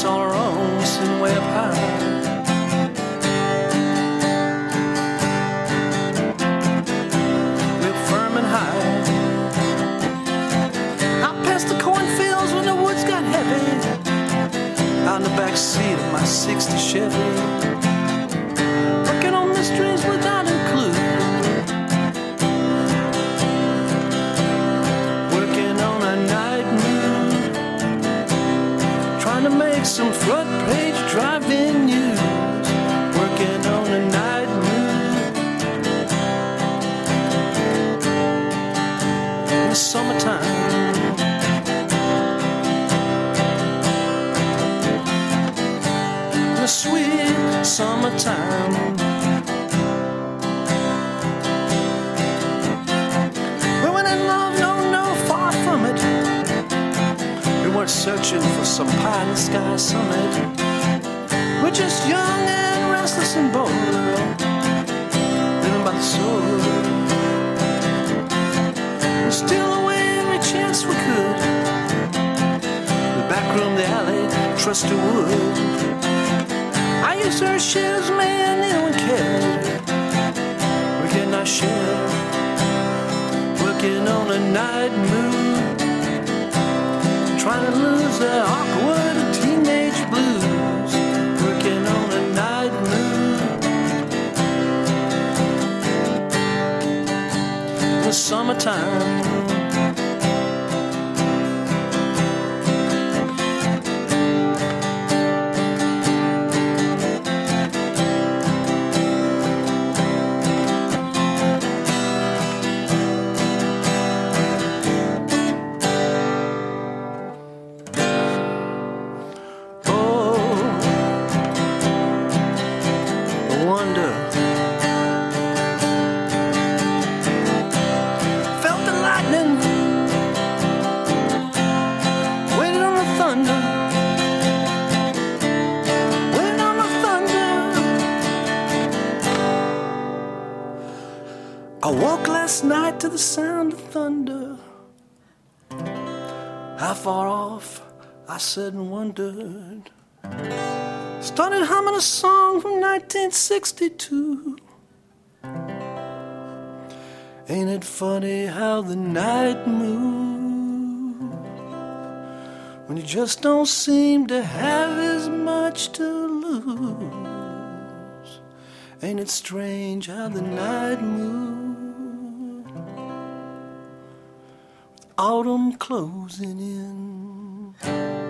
nights all our own, sitting way up high. Real firm and high. Out past the cornfields when the woods got heavy. Out in the back seat of my '60 Chevy. Working on mysteries without a clue. Working on a night mood. Trying to make some front page drive-in news. Working on a night mood. In the summertime. In the sweet summertime. We were in love, no, far from it. We weren't searching for some pie in the sky summit. We're just young and restless and bold, living by the sword. We steal away every chance we could. The back room, the alley, trusty wood. I used her shares, man, no one cared. We cannot share. Working on a night mood. Trying to lose the awkward teenage blues. Working on a night mood. In the summertime. I woke last night to the sound of thunder. How far off, I said and wondered. Started humming a song from 1962. Ain't it funny how the night moves when you just don't seem to have as much to lose? Ain't it strange how the night moves? Autumn closing in.